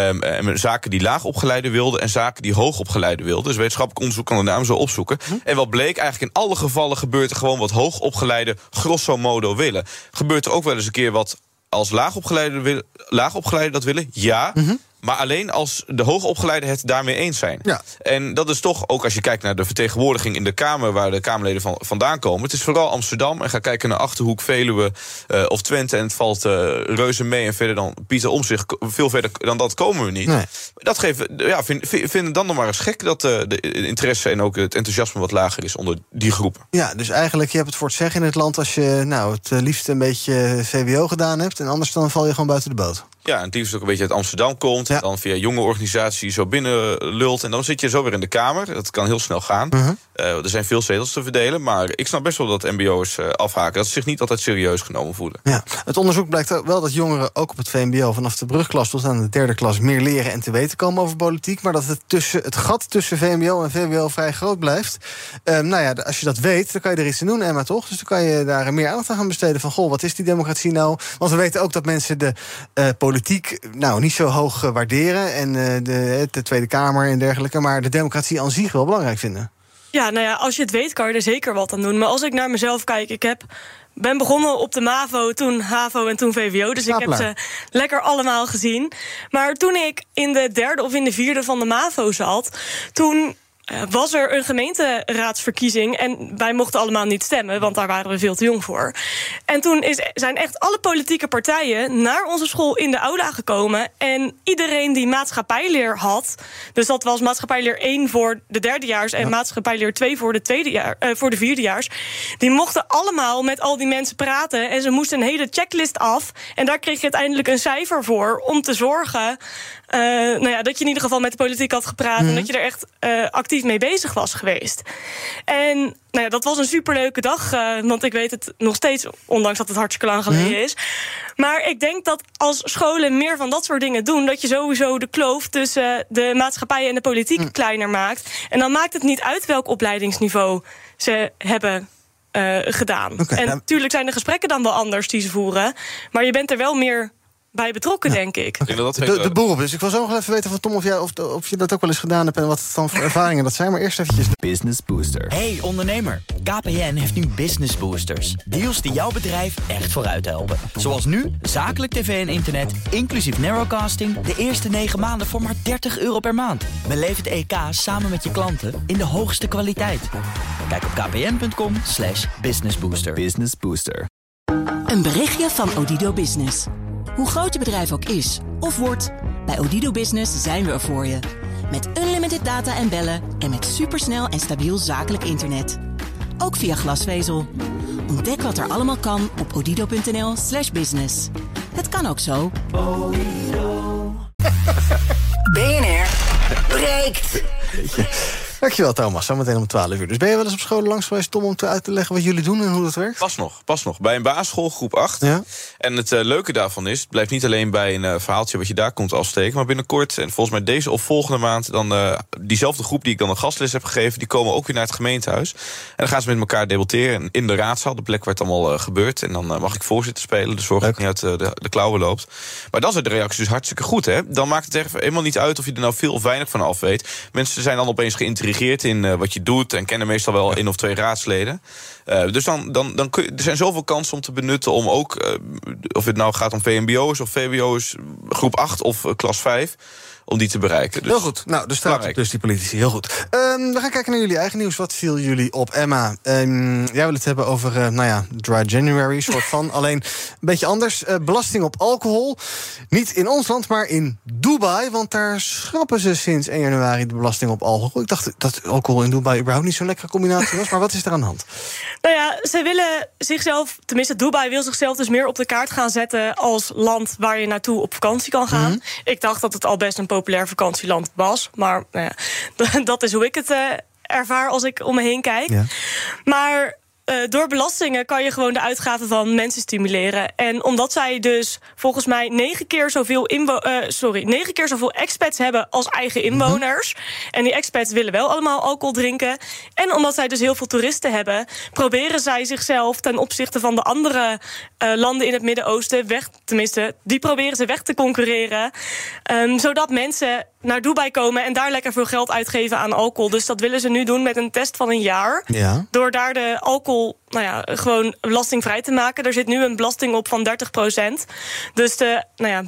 S5: Zaken die laagopgeleiden wilden en zaken die hoogopgeleiden wilden. Dus wetenschappelijk onderzoek kan de naam zo opzoeken. En wat bleek, eigenlijk in alle gevallen gebeurt er gewoon wat hoogopgeleiden grosso modo willen. Gebeurt er ook wel eens een keer wat als laagopgeleiden dat willen? Ja. Maar alleen als de hoogopgeleiden het daarmee eens zijn. Ja. En dat is toch, ook als je kijkt naar de vertegenwoordiging in de Kamer, waar de Kamerleden vandaan komen. Het is vooral Amsterdam. En ga kijken naar Achterhoek, Veluwe of Twente. En het valt reuze mee. En verder dan Pieter Omtzigt, veel verder dan dat komen we niet. Nee. Dat vind het dan nog maar eens gek dat de interesse en ook het enthousiasme wat lager is onder die groepen. Ja, dus eigenlijk, je hebt het voor het zeggen in het land als je het liefst een beetje VWO gedaan hebt. En anders dan val je gewoon buiten de boot. Ja, en het liefst ook een beetje uit Amsterdam komt. Ja. Dan via jonge organisatie zo binnen lult. En dan zit je zo weer in de Kamer. Dat kan heel snel gaan. Er zijn veel zetels te verdelen. Maar ik snap best wel dat mbo'ers afhaken. Dat ze zich niet altijd serieus genomen voelen. Ja. Het onderzoek blijkt wel dat jongeren ook op het VMBO vanaf de brugklas tot aan de derde klas meer leren en te weten komen over politiek. Maar dat het gat tussen VMBO en VWO vrij groot blijft. Als je dat weet, dan kan je er iets aan doen, Emma, toch? Dus dan kan je daar meer aandacht aan gaan besteden van, wat is die democratie nou? Want we weten ook dat mensen de politiek niet zo hoog waarderen. En de Tweede Kamer en dergelijke. Maar de democratie aan zich wel belangrijk vinden. Ja, als je het weet, kan je er zeker wat aan doen. Maar als ik naar mezelf kijk, ik ben begonnen op de MAVO, toen HAVO en toen VWO. Dus ik heb ze lekker allemaal gezien. Maar toen ik in de derde of in de vierde van de MAVO zat, toen was er een gemeenteraadsverkiezing en wij mochten allemaal niet stemmen, want daar waren we veel te jong voor. En toen zijn echt alle politieke partijen naar onze school in de aula gekomen en iedereen die maatschappijleer had, dus dat was maatschappijleer 1 voor de derdejaars en maatschappijleer 2 voor de vierdejaars, die mochten allemaal met al die mensen praten en ze moesten een hele checklist af en daar kreeg je uiteindelijk een cijfer voor om te zorgen dat je in ieder geval met de politiek had gepraat en dat je er echt actief mee bezig was geweest. En dat was een superleuke dag, want ik weet het nog steeds, ondanks dat het hartstikke lang geleden is. Maar ik denk dat als scholen meer van dat soort dingen doen, dat je sowieso de kloof tussen de maatschappij en de politiek kleiner maakt. En dan maakt het niet uit welk opleidingsniveau ze hebben
S1: gedaan. En natuurlijk zijn de gesprekken dan wel anders die ze voeren. Maar je bent er wel meer bij betrokken, denk ik.
S4: De boer op. Dus ik wil zo nog even weten van Tom of je dat ook wel eens gedaan hebt en wat het dan voor ervaringen dat zijn. Maar eerst eventjes
S2: Business Booster. Hey ondernemer, KPN heeft nu Business Boosters. Deals die jouw bedrijf echt vooruit helpen. Zoals nu, zakelijk tv en internet, inclusief narrowcasting, de eerste 9 maanden voor maar €30 per maand. Beleef het EK samen met je klanten in de hoogste kwaliteit. Kijk op kpn.com/businessbooster. Business Booster.
S12: Een berichtje van Odido Business. Hoe groot je bedrijf ook is of wordt, bij Odido Business zijn we er voor je. Met unlimited data en bellen en met supersnel en stabiel zakelijk internet. Ook via glasvezel. Ontdek wat er allemaal kan op odido.nl/business. Het kan ook zo.
S3: BNR breekt.
S4: Dankjewel Thomas, zometeen om 12 uur. Dus ben je wel eens op scholen langs geweest, Tom, om uit te leggen wat jullie doen en hoe dat werkt?
S5: Pas nog. Bij een basisschool, groep 8.
S4: Ja?
S5: En het leuke daarvan is, het blijft niet alleen bij een verhaaltje wat je daar komt afsteken, maar binnenkort, en volgens mij deze of volgende maand, dan diezelfde groep die ik dan een gastles heb gegeven, die komen ook weer naar het gemeentehuis. En dan gaan ze met elkaar debatteren in de raadzaal, de plek waar het allemaal gebeurt. En dan mag ik voorzitter spelen, dus zorg dat het niet uit de klauwen loopt. Maar dan zijn de reacties dus hartstikke goed, hè? Dan maakt het echt helemaal niet uit of je er nou veel of weinig van af weet. Mensen zijn dan opeens geïntrigeerd in wat je doet en kennen meestal wel 1 of 2 raadsleden. Dus dan kun je, er zijn zoveel kansen om te benutten om ook, of het nou gaat om VMBO's of VWO's, groep 8 of klas 5, om die te bereiken. Dus
S4: heel goed. Nou, de straat plus die politici. Heel goed. We gaan kijken naar jullie eigen nieuws. Wat viel jullie op, Emma? Jij wil het hebben over, Dry January, soort van. Alleen een beetje anders. Belasting op alcohol. Niet in ons land, maar in Dubai. Want daar schrappen ze sinds 1 januari de belasting op alcohol. Ik dacht dat alcohol in Dubai überhaupt niet zo'n lekkere combinatie was. Maar wat is er aan de hand?
S1: Nou ja, ze willen zichzelf, tenminste Dubai wil zichzelf dus meer op de kaart gaan zetten als land waar je naartoe op vakantie kan gaan. Mm-hmm. Ik dacht dat het al best een populair vakantieland was. Maar dat is hoe ik het ervaar als ik om me heen kijk. Ja. Maar door belastingen kan je gewoon de uitgaven van mensen stimuleren. En omdat zij dus volgens mij 9 keer zoveel expats hebben als eigen inwoners. En die expats willen wel allemaal alcohol drinken. En omdat zij dus heel veel toeristen hebben, proberen zij zichzelf ten opzichte van de andere landen in het Midden-Oosten die proberen ze weg te concurreren. Zodat mensen naar Dubai komen en daar lekker veel geld uitgeven aan alcohol. Dus dat willen ze nu doen met een test van een jaar. Ja. Door daar de alcohol gewoon belastingvrij te maken. Er zit nu een belasting op van 30%. Dus de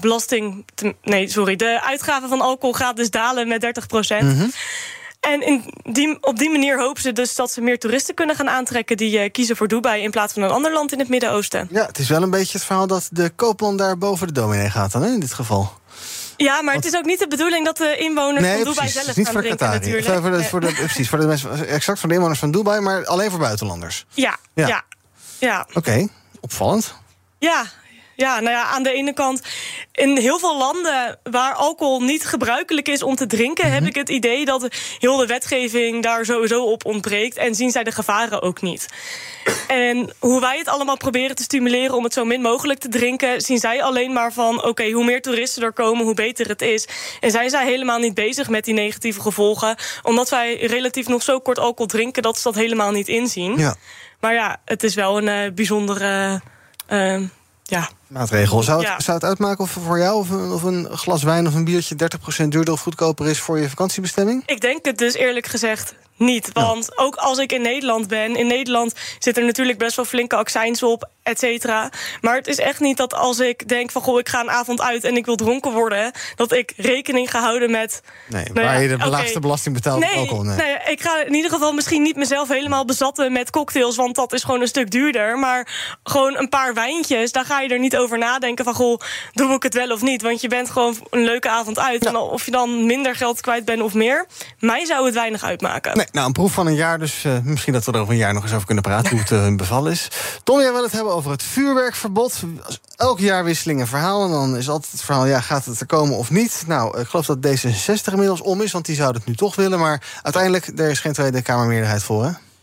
S1: uitgave van alcohol gaat dus dalen met 30%. Mm-hmm. En op die manier hopen ze dus dat ze meer toeristen kunnen gaan aantrekken die kiezen voor Dubai in plaats van een ander land in het Midden-Oosten.
S4: Ja, het is wel een beetje het verhaal dat de koopman daar boven de dominee gaat dan, hè, in dit geval.
S1: Ja, maar het is ook niet de bedoeling dat de inwoners van Dubai zelf gaan drinken, natuurlijk.
S4: Precies, voor de mensen, exact voor de inwoners van Dubai, maar alleen voor buitenlanders.
S1: Ja.
S4: Oké, opvallend.
S1: Ja, aan de ene kant, in heel veel landen waar alcohol niet gebruikelijk is om te drinken, heb ik het idee dat heel de wetgeving daar sowieso op ontbreekt en zien zij de gevaren ook niet. En hoe wij het allemaal proberen te stimuleren om het zo min mogelijk te drinken, zien zij alleen maar van, oké, hoe meer toeristen er komen, hoe beter het is. En zijn zij helemaal niet bezig met die negatieve gevolgen, omdat wij relatief nog zo kort alcohol drinken dat ze dat helemaal niet inzien. Ja. Maar ja, het is wel een bijzondere
S4: maatregel. Zou het uitmaken of voor jou of een glas wijn of een biertje 30% duurder of goedkoper is voor je vakantiebestemming?
S1: Ik denk het dus eerlijk gezegd niet. Want ook als ik in Nederland ben, in Nederland zit er natuurlijk best wel flinke accijns op, et cetera. Maar het is echt niet dat als ik denk van, ik ga een avond uit en ik wil dronken worden, dat ik rekening ga houden met
S4: waar je de laagste belasting betaalt op alcohol.
S1: Nee, ik ga in ieder geval misschien niet mezelf helemaal bezatten met cocktails, want dat is gewoon een stuk duurder. Maar gewoon een paar wijntjes, daar ga je er niet over nadenken van, doe ik het wel of niet? Want je bent gewoon een leuke avond uit. Ja. En of je dan minder geld kwijt bent of meer, mij zou het weinig uitmaken.
S4: Nee, een proef van een jaar, dus misschien dat we er over een jaar nog eens over kunnen praten, hoe het hun bevallen is. Tom, jij wil het hebben over het vuurwerkverbod. Elk jaarwisseling een verhaal en dan is altijd het verhaal, gaat het er komen of niet? Nou, ik geloof dat D66 inmiddels om is, want die zouden het nu toch willen, maar uiteindelijk, er is geen Tweede Kamermeerderheid voor, hè?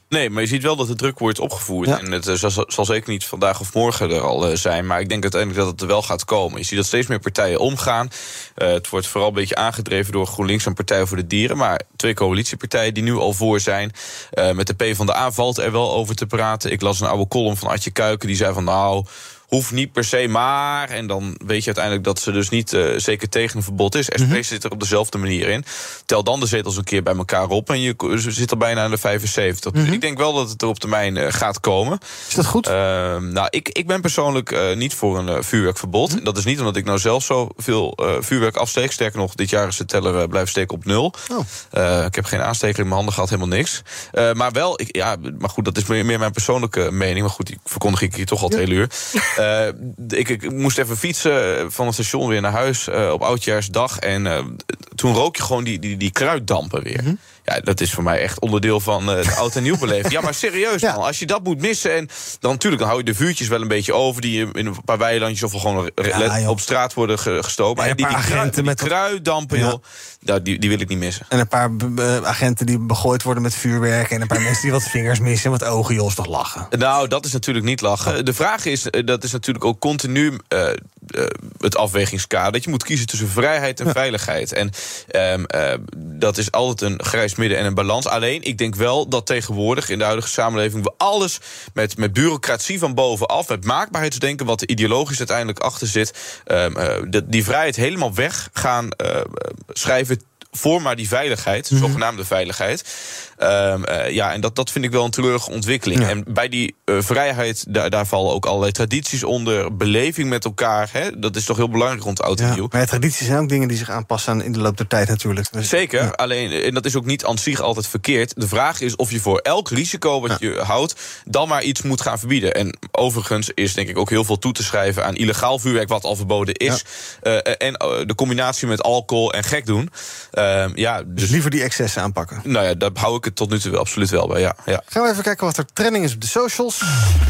S5: Nee, maar je ziet wel dat de druk wordt opgevoerd. Ja. En het zal zeker niet vandaag of morgen er al zijn. Maar ik denk uiteindelijk dat het er wel gaat komen. Je ziet dat steeds meer partijen omgaan. Het wordt vooral een beetje aangedreven door GroenLinks en Partij voor de Dieren. Maar 2 coalitiepartijen die nu al voor zijn. Met de PvdA valt er wel over te praten. Ik las een oude column van Adje Kuiken. Die zei van hoeft niet per se, maar... En dan weet je uiteindelijk dat ze dus niet zeker tegen een verbod is. SP zit er op dezelfde manier in. Tel dan de zetels een keer bij elkaar op... en je zit al bijna aan de 75. Dus ik denk wel dat het er op termijn gaat komen.
S4: Is dat goed?
S5: Ik ben persoonlijk niet voor een vuurwerkverbod. Dat is niet omdat ik nou zelf zoveel vuurwerk afsteek. Sterker nog, dit jaar is de teller blijven steken op 0. Ik heb geen aansteker in mijn handen gehad, helemaal niks. Maar wel, maar goed, dat is meer mijn persoonlijke mening. Maar goed, die verkondig ik hier toch al het hele uur. Ik moest even fietsen van het station weer naar huis op Oudjaarsdag. En toen rook je gewoon die kruiddampen weer. Ja, dat is voor mij echt onderdeel van de oud en nieuw beleving. Ja, maar serieus man, als je dat moet missen... en dan natuurlijk, dan hou je de vuurtjes wel een beetje over... die in een paar weilandjes of gewoon op straat worden gestoken.
S4: Maar
S5: die kruiddampen, joh, die wil ik niet missen.
S4: En een paar agenten die begooid worden met vuurwerk... en een paar mensen die wat vingers missen en wat ogen, joh, is toch lachen?
S5: Nou, dat is natuurlijk niet lachen. De vraag is, dat is natuurlijk ook continu... het afwegingskader, dat je moet kiezen tussen vrijheid en veiligheid. En dat is altijd een grijs midden en een balans. Alleen, ik denk wel dat tegenwoordig in de huidige samenleving... we alles met bureaucratie van bovenaf, met maakbaarheidsdenken... wat er ideologisch uiteindelijk achter zit... die vrijheid helemaal weg gaan schrijven... voor maar die veiligheid, zogenaamde veiligheid. En dat vind ik wel een treurige ontwikkeling. Ja. En bij die vrijheid, daar vallen ook allerlei tradities onder. Beleving met elkaar, dat is toch heel belangrijk rond oud en nieuw.
S4: Maar tradities zijn ook dingen die zich aanpassen in de loop der tijd natuurlijk. Dus,
S5: zeker, alleen, en dat is ook niet aan zich altijd verkeerd. De vraag is of je voor elk risico wat je houdt... dan maar iets moet gaan verbieden. En overigens is denk ik ook heel veel toe te schrijven... aan illegaal vuurwerk wat al verboden is. En de combinatie met alcohol en gek doen...
S4: dus liever die excessen aanpakken.
S5: Nou ja, daar hou ik het tot nu toe absoluut wel bij, ja.
S4: Gaan we even kijken wat er trending is op de socials.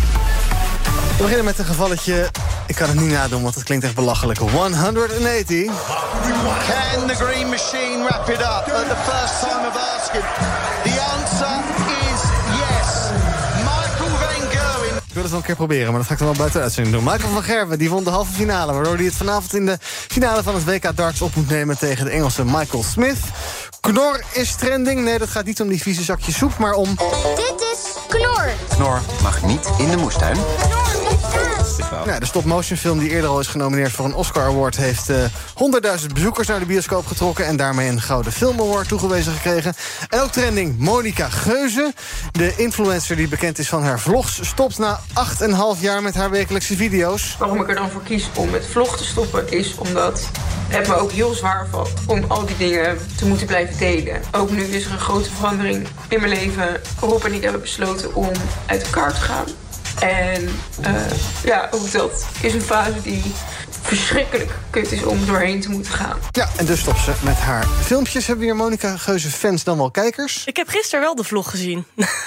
S4: We beginnen met een gevalletje... Ik kan het niet nadoen, want het klinkt echt belachelijk. 180.
S13: Can the Green Machine wrap it up at the first time of asking? The answer is yes. Michael van Gerwen.
S4: Ik wil het wel een keer proberen, maar dat ga ik dan wel buiten de uitzending doen. Michael van Gerwen die won de halve finale... waardoor hij het vanavond in de finale van het WK darts op moet nemen... tegen de Engelse Michael Smith. Knor is trending. Nee, dat gaat niet om die vieze zakjes soep, maar om...
S14: Dit is Knor.
S15: Knor mag niet in de moestuin.
S4: Ja, de stop-motion film die eerder al is genomineerd voor een Oscar Award... heeft 100.000 bezoekers naar de bioscoop getrokken... en daarmee een Gouden Film Award toegewezen gekregen. En ook trending Monica Geuze. De influencer die bekend is van haar vlogs... stopt na 8,5 jaar met haar wekelijkse video's.
S16: Waarom ik er dan voor kies om met vlog te stoppen... is omdat het me ook heel zwaar valt om al die dingen te moeten blijven delen. Ook nu is er een grote verandering in mijn leven... Rob en ik hebben besloten om uit elkaar te gaan. En ook dat is een fase die verschrikkelijk kut is om doorheen te moeten gaan.
S4: Ja, en dus stopt ze met haar filmpjes. Hebben we hier Monica Geuze fans dan wel kijkers?
S1: Ik heb gisteren wel de vlog gezien.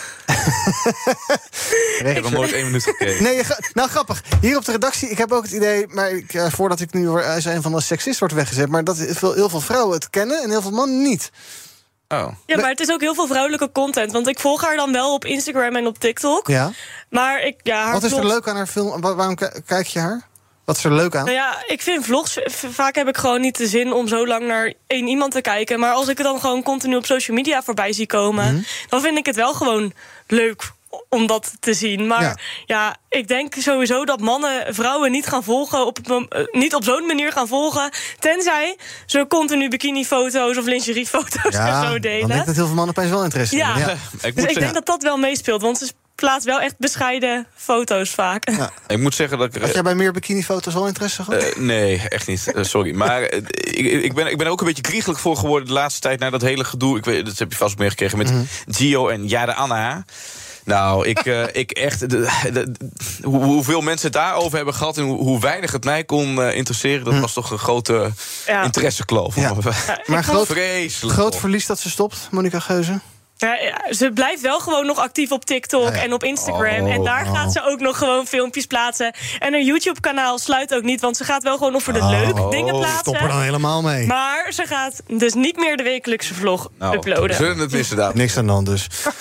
S5: Ik heb nog nooit 1 minuut gekeken.
S4: Nee, nou grappig. Hier op de redactie, ik heb ook het idee... maar voordat ik nu als een van de seksist wordt weggezet... maar dat heel veel vrouwen het kennen en heel veel mannen niet.
S5: Oh.
S1: Ja, maar het is ook heel veel vrouwelijke content. Want ik volg haar dan wel op Instagram en op TikTok.
S4: Ja.
S1: Maar haar
S4: wat is er leuk aan haar film? Waarom kijk je haar? Wat is er leuk aan?
S1: Nou ja, ik vind vlogs... Vaak heb ik gewoon niet de zin om zo lang naar één iemand te kijken. Maar als ik het dan gewoon continu op social media voorbij zie komen... dan vind ik het wel gewoon leuk om dat te zien. Maar ja, ik denk sowieso dat mannen vrouwen niet gaan volgen... niet op zo'n manier gaan volgen... tenzij ze continu bikinifoto's of lingeriefoto's en zo delen.
S4: Dan denk ik dat heel veel mannen opeens wel interesse hebben.
S1: Ja. Ik denk dat dat wel meespeelt, want ze plaatst wel echt bescheiden foto's vaak. Ja.
S5: Ik moet zeggen dat ik...
S4: Had jij bij meer bikinifoto's wel interesse gehad?
S5: Nee, echt niet. Sorry. Maar ik ben er ook een beetje kriegelijk voor geworden de laatste tijd... naar dat hele gedoe. Ik weet, dat heb je vast ook meegekregen met Gio en Jade Anna. Nou, ik echt... hoeveel mensen het daarover hebben gehad... en hoe weinig het mij kon interesseren... dat was toch een grote interessekloof.
S4: Ja. Maar groot verlies dat ze stopt, Monica Geuze?
S1: Ja, ze blijft wel gewoon nog actief op TikTok en op Instagram. En daar gaat ze ook nog gewoon filmpjes plaatsen. En haar YouTube-kanaal sluit ook niet... want ze gaat wel gewoon nog voor de leuke dingen plaatsen.
S4: Stop er dan helemaal mee.
S1: Maar ze gaat dus niet meer de wekelijkse vlog uploaden.
S5: Zullen het missen,
S4: Niks aan dan dus.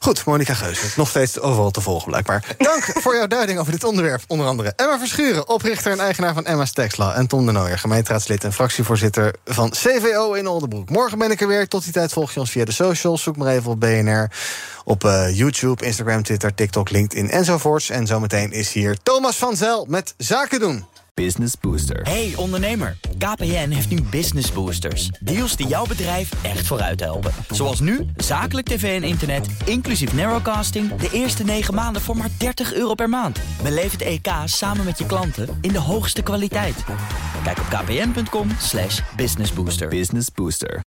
S4: Goed, Monica Geuze, nog steeds overal te volgen blijkbaar. Dank voor jouw duiding over dit onderwerp. Onder andere Emma Verschuren, oprichter en eigenaar van Emma's Taxlaw. En Tom de Nooijer, gemeenteraadslid en fractievoorzitter van CVO in Oldenbroek. Morgen ben ik er weer. Tot die tijd volg je ons via de socials. Zoek maar even op BNR. Op YouTube, Instagram, Twitter, TikTok, LinkedIn enzovoorts. En zometeen is hier Thomas van Zel met Zaken doen.
S2: Business Booster. Hey ondernemer, KPN heeft nu Business Boosters. Deals die jouw bedrijf echt vooruit helpen. Zoals nu, zakelijk tv en internet, inclusief narrowcasting... de eerste 9 maanden voor maar €30 per maand. Beleef het EK samen met je klanten in de hoogste kwaliteit. Kijk op kpn.com/businessbooster. Business Booster.